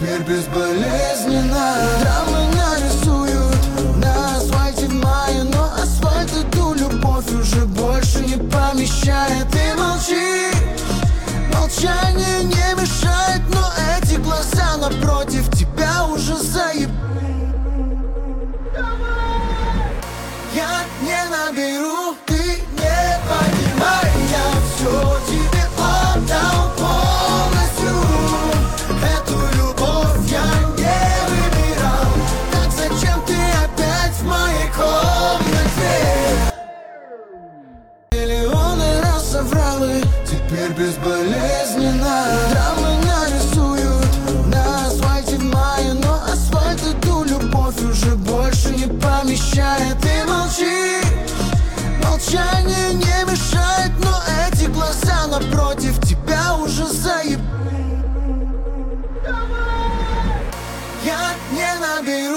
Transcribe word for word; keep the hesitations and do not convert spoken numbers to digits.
теперь безболезненно. Драмы нарисуют на асфальте в мае, но асфальт эту любовь уже больше не помещает. Ты молчишь, молчание не мешает, но эти глаза напротив тебя уже заеб... Я не наберу, ты не понимай, я все тебе отдал полностью. Эту любовь я не выбирал, так зачем ты опять в моей комнате? Миллионы раз соврал и теперь безболезненно. Драмы нарисуют на асфальте в мае, но асфальт эту любовь уже больше не помещает. Ты молчишь, молчание не мешает, но эти глаза напротив тебя уже заеб... Я не наберу.